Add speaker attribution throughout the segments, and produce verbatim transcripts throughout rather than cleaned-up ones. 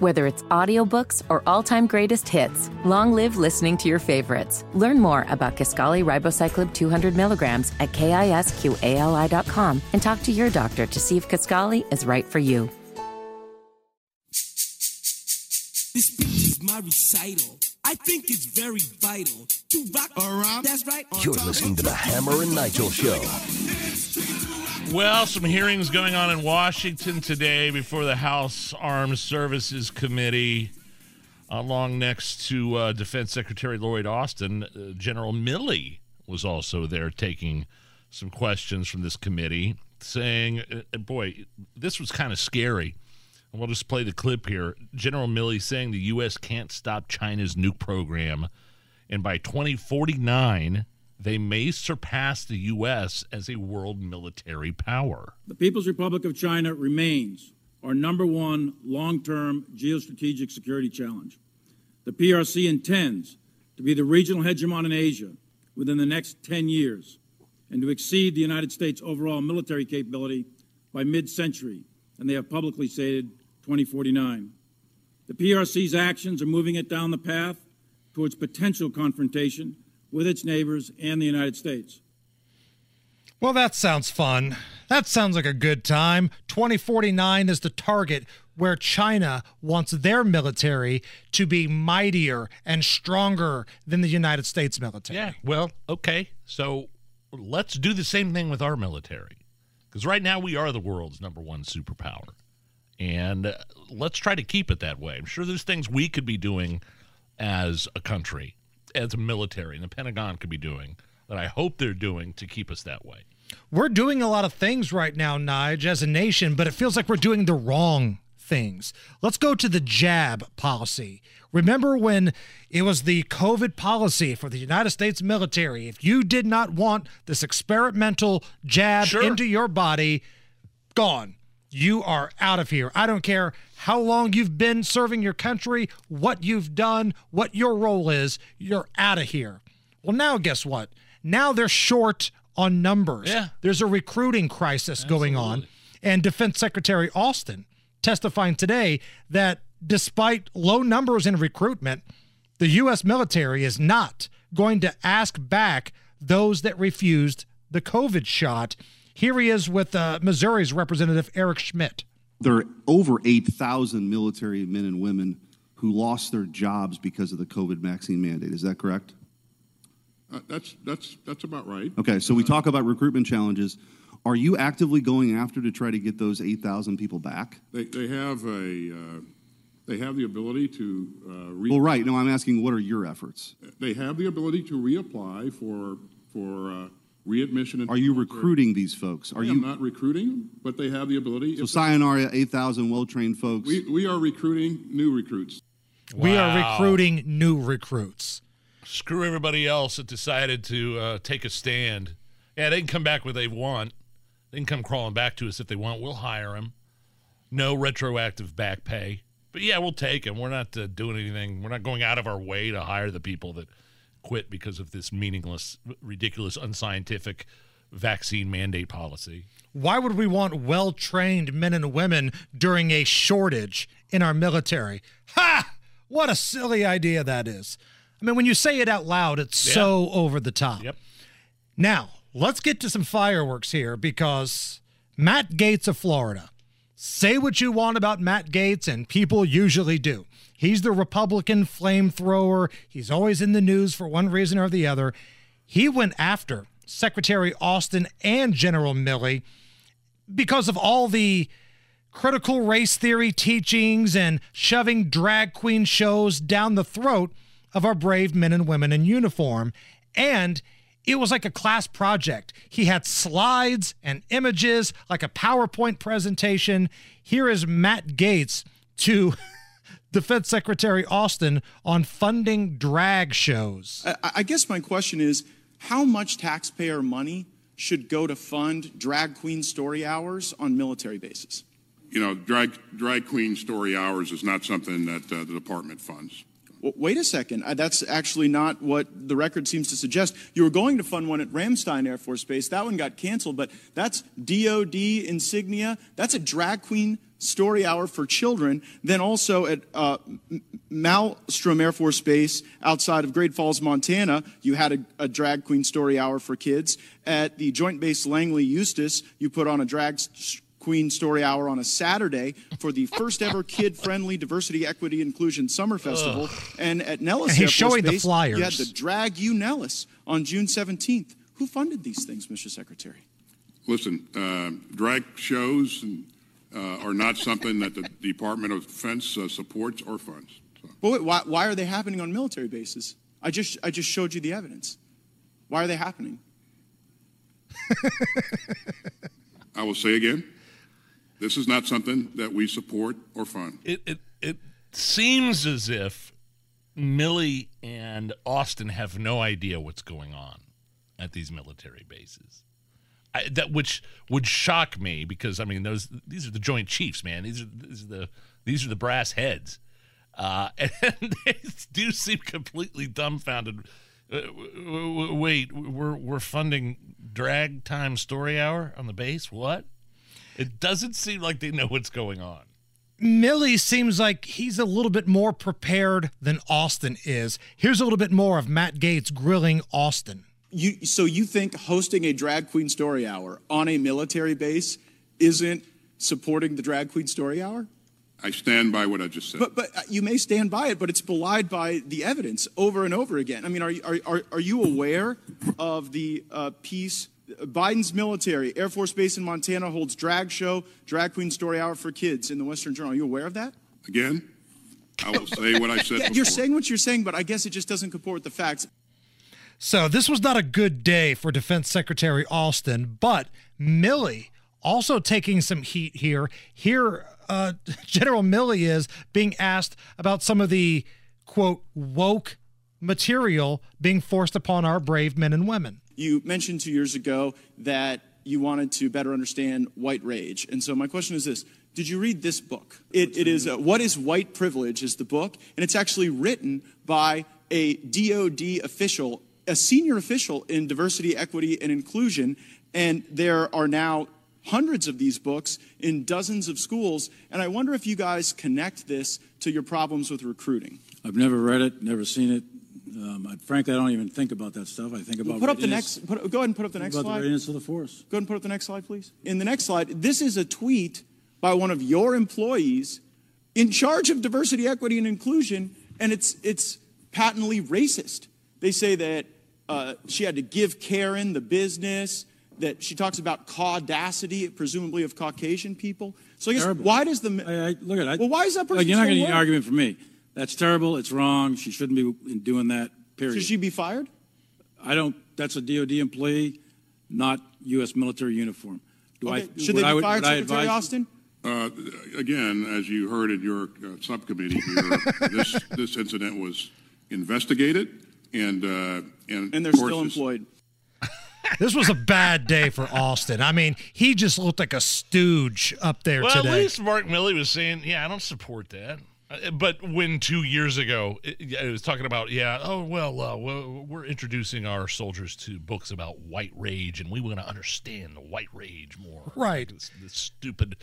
Speaker 1: Whether it's audiobooks or all-time greatest hits, long live listening to your favorites. Learn more about Kisqali Ribociclib two hundred milligrams at kisqali dot com and talk to your doctor to see if Kisqali is right for you.
Speaker 2: This speech is my recital. I think it's very vital to rock around. That's right.
Speaker 3: You're listening to the Hammer and Nigel Show.
Speaker 4: Well, some hearings going on in Washington today before the House Armed Services Committee. Along next to uh, Defense Secretary Lloyd Austin, uh, General Milley was also there taking some questions from this committee, saying, uh, boy, this was kind of scary. And we'll just play the clip here. General Milley saying the U S can't stop China's nuke program, and by twenty forty-nine, they may surpass the U S as a world military power.
Speaker 5: The People's Republic of China remains our number one long-term geostrategic security challenge. The P R C intends to be the regional hegemon in Asia within the next ten years and to exceed the United States' overall military capability by mid-century, and they have publicly stated twenty forty-nine. The P R C's actions are moving it down the path towards potential confrontation with its neighbors and the United States.
Speaker 6: Well, that sounds fun. That sounds like a good time. twenty forty-nine is the target where China wants their military to be mightier and stronger than the United States military.
Speaker 4: Yeah, well, okay. So let's do the same thing with our military. Because right now we are the world's number one superpower. And uh, let's try to keep it that way. I'm sure there's things we could be doing as a country, as a military, and the Pentagon could be doing, that I hope they're doing to keep us that way.
Speaker 6: We're doing a lot of things right now, Nige, as a nation, but it feels like we're doing the wrong things. Let's go to the jab policy. Remember when it was the COVID policy for the United States military? If you did not want this experimental jab
Speaker 4: Sure.
Speaker 6: into your body, gone. You are out of here. I don't care how long you've been serving your country, what you've done, what your role is, you're out of here. Well, now guess what? Now they're short on numbers.
Speaker 4: Yeah.
Speaker 6: There's a recruiting crisis
Speaker 4: Absolutely.
Speaker 6: going on. And Defense Secretary Austin testifying today that despite low numbers in recruitment, the U S military is not going to ask back those that refused the COVID shot. Here he is with uh, Missouri's Representative Eric Schmidt.
Speaker 7: There are over eight thousand military men and women who lost their jobs because of the COVID vaccine mandate. Is that correct?
Speaker 8: Uh, that's that's that's about right.
Speaker 7: Okay, so we talk about recruitment challenges. Are you actively going after to try to get those eight thousand people back?
Speaker 8: They they have a uh, they have the ability to. Uh, re-
Speaker 7: Well, right. No, I'm asking, what are your efforts?
Speaker 8: They have the ability to reapply for for uh, readmission.
Speaker 7: Are you recruiting these folks? Are
Speaker 8: I
Speaker 7: you
Speaker 8: am not recruiting them, but they have the ability.
Speaker 7: So sayonara, eight thousand well-trained folks.
Speaker 8: We we are recruiting new recruits.
Speaker 6: We are
Speaker 4: Wow.
Speaker 6: recruiting new recruits.
Speaker 4: Screw everybody else that decided to uh, take a stand. Yeah, they can come back what they want. They can come crawling back to us if they want. We'll hire them. No retroactive back pay. But, yeah, we'll take them. We're not uh, doing anything. We're not going out of our way to hire the people that quit because of this meaningless, ridiculous, unscientific vaccine mandate policy.
Speaker 6: Why would we want well-trained men and women during a shortage in our military? Ha! What a silly idea that is. I mean, when you say it out loud, it's
Speaker 4: Yeah.
Speaker 6: so over the top.
Speaker 4: Yep.
Speaker 6: Now, let's get to some fireworks here because Matt Gaetz of Florida. Say what you want about Matt Gaetz, and people usually do. He's the Republican flamethrower. He's always in the news for one reason or the other. He went after Secretary Austin and General Milley because of all the critical race theory teachings and shoving drag queen shows down the throat of our brave men and women in uniform. And it was like a class project. He had slides and images, like a PowerPoint presentation. Here is Matt Gaetz to Defense Secretary Austin on funding drag shows.
Speaker 9: I, I guess my question is, how much taxpayer money should go to fund drag queen story hours on military bases?
Speaker 8: You know, drag drag queen story hours is not something that uh, the department funds.
Speaker 9: well, wait a second. Uh, that's actually not what the record seems to suggest. You were going to fund one at Ramstein Air Force Base. That one got canceled, but that's D O D insignia. That's a drag queen story hour for children. Then also at uh, Malmstrom Air Force Base outside of Great Falls, Montana, you had a, a drag queen story hour for kids. At the Joint Base Langley Eustis, you put on a drag queen story hour on a Saturday for the first ever kid-friendly diversity, equity, inclusion summer festival. Ugh. And at Nellis
Speaker 6: and
Speaker 9: Air
Speaker 6: he's
Speaker 9: Force
Speaker 6: showing
Speaker 9: Base,
Speaker 6: the flyers.
Speaker 9: you had the Drag You Nellis on June seventeenth. Who funded these things, Mister Secretary?
Speaker 8: Listen, uh, drag shows and, uh, are not something that the Department of Defense uh, supports or funds. So.
Speaker 9: But wait, why, why are they happening on military bases? I just, I just showed you the evidence. Why are they happening?
Speaker 8: I will say again, this is not something that we support or fund.
Speaker 4: It it, it seems as if Milley and Austin have no idea what's going on at these military bases. I, that which would shock me because I mean those these are the Joint Chiefs, man. These are these are the these are the brass heads, uh, and they do seem completely dumbfounded. Uh, wait, we're we're funding drag time story hour on the base? What? It doesn't seem like they know what's going on.
Speaker 6: Milley seems like he's a little bit more prepared than Austin is. Here's a little bit more of Matt Gaetz grilling Austin.
Speaker 9: You, so you think hosting a drag queen story hour on a military base isn't supporting the drag queen story hour?
Speaker 8: I stand by what I just said.
Speaker 9: But, but you may stand by it, but it's belied by the evidence over and over again. I mean, are, are, are, are you aware of the uh, piece? Biden's military, Air Force Base in Montana holds drag show, drag queen story hour for kids in the Western Journal. Are you aware of that?
Speaker 8: Again, I will say what I said
Speaker 9: yeah,
Speaker 8: before.
Speaker 9: You're saying what you're saying, but I guess it just doesn't comport with the facts.
Speaker 6: So this was not a good day for Defense Secretary Austin, but Milley also taking some heat here. Here, uh, General Milley is being asked about some of the, quote, woke material being forced upon our brave men and women.
Speaker 9: You mentioned two years ago that you wanted to better understand white rage. And so my question is this. Did you read this book? It, it is uh, What is White Privilege is the book, and it's actually written by a D O D official, a senior official in diversity, equity, and inclusion, and there are now hundreds of these books in dozens of schools, and I wonder if you guys connect this to your problems with recruiting.
Speaker 5: I've never read it, never seen it. Um, I, frankly, I don't even think about that stuff. I think about
Speaker 9: well, put up the
Speaker 5: next.
Speaker 9: Put, go ahead and put up the
Speaker 5: think
Speaker 9: next
Speaker 5: about
Speaker 9: slide.
Speaker 5: The readiness of the force.
Speaker 9: Go ahead and put up the next slide, please. In the next slide, this is a tweet by one of your employees in charge of diversity, equity, and inclusion, and it's it's patently racist. They say that uh, she had to give Karen the business. That she talks about caudacity, presumably of Caucasian people. So I guess
Speaker 5: Terrible.
Speaker 9: Why does the
Speaker 5: I, I, look at it.
Speaker 9: well? Why is that person?
Speaker 5: Like, you're not
Speaker 9: so
Speaker 5: getting an
Speaker 9: low?
Speaker 5: argument from me. That's terrible. It's wrong. She shouldn't be doing that. Period.
Speaker 9: Should she be fired?
Speaker 5: I don't. That's a D O D employee, not U S military uniform. Do
Speaker 9: Okay.
Speaker 5: I?
Speaker 9: Should
Speaker 5: would
Speaker 9: they
Speaker 5: I,
Speaker 9: be
Speaker 5: would,
Speaker 9: fired,
Speaker 5: would I
Speaker 9: Secretary
Speaker 5: advise-
Speaker 9: Austin?
Speaker 8: Uh, again, as you heard in your uh, subcommittee here, this this incident was investigated, and uh, and
Speaker 9: And they're
Speaker 8: of course
Speaker 9: still
Speaker 8: it's-
Speaker 9: employed.
Speaker 6: This was a bad day for Austin. I mean, he just looked like a stooge up there
Speaker 4: Well,
Speaker 6: today.
Speaker 4: at least Mark Milley was saying, yeah, I don't support that. Uh, But when two years ago, it, it was talking about, yeah, oh, well, uh, well, we're introducing our soldiers to books about white rage, and we want to understand the white rage more.
Speaker 6: Right.
Speaker 4: This, this stupid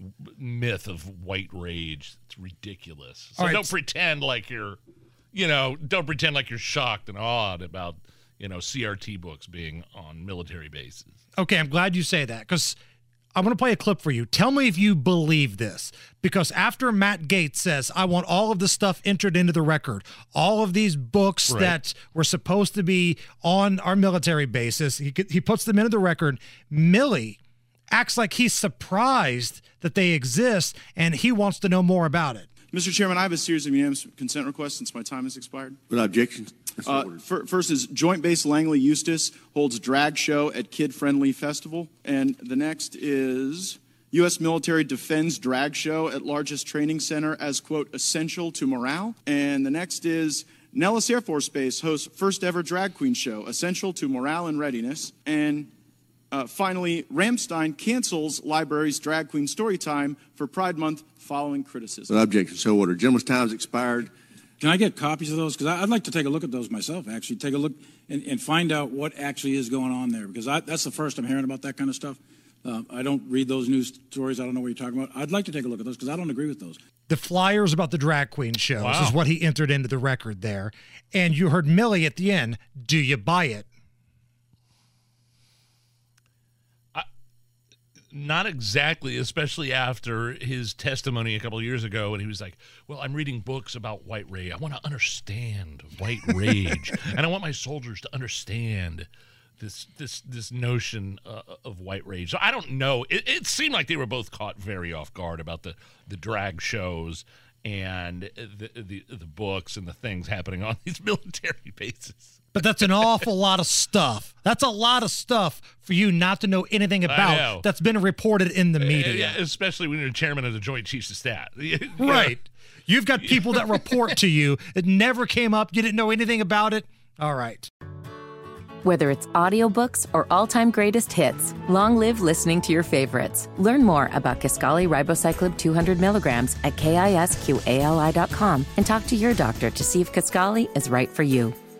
Speaker 4: myth of white rage. It's ridiculous. So
Speaker 6: All right.
Speaker 4: don't pretend like you're, you know, don't pretend like you're shocked and awed about, you know, C R T books being on military bases.
Speaker 6: Okay, I'm glad you say that because I'm going to play a clip for you. Tell me if you believe this, because after Matt Gaetz says, I want all of this stuff entered into the record, all of these books
Speaker 4: Right.
Speaker 6: that were supposed to be on our military bases, he, he puts them into the record. Milley acts like he's surprised that they exist and he wants to know more about it.
Speaker 9: Mister Chairman, I have a series of unanimous consent requests since my time has expired.
Speaker 7: Without objection.
Speaker 9: Uh, fir- first is Joint Base Langley Eustis holds drag show at Kid Friendly Festival. And the next is U S military defends drag show at largest training center as, quote, essential to morale. And the next is Nellis Air Force Base hosts first ever drag queen show, essential to morale and readiness. And uh, finally, Ramstein cancels library's drag queen story time for Pride Month following criticism.
Speaker 7: Without objection. So ordered. Gentleman's time has expired.
Speaker 5: Can I get copies of those? Because I'd like to take a look at those myself, actually. Take a look and, and find out what actually is going on there. Because I, that's the first I'm hearing about that kind of stuff. Uh, I don't read those news stories. I don't know what you're talking about. I'd like to take a look at those because I don't agree with those.
Speaker 6: The flyers about the drag queen shows
Speaker 4: Wow.
Speaker 6: is what he entered into the record there. And you heard Millie at the end, do you buy it?
Speaker 4: Not exactly, especially after his testimony a couple of years ago when he was like, well, I'm reading books about white rage. I want to understand white rage. And I want my soldiers to understand this this this notion uh, of white rage. So I don't know. It, it seemed like they were both caught very off guard about the, the drag shows and the, the, the books and the things happening on these military bases.
Speaker 6: But that's an awful lot of stuff. That's a lot of stuff for you not to know anything about that's been reported in the media.
Speaker 4: Uh, especially when you're chairman of the Joint Chiefs of Staff.
Speaker 6: Right. You've got people that report to you. It never came up. You didn't know anything about it. All right.
Speaker 1: Whether it's audiobooks or all-time greatest hits, long live listening to your favorites. Learn more about Kisqali Ribociclib two hundred milligrams at kisqali dot com and talk to your doctor to see if Kisqali is right for you.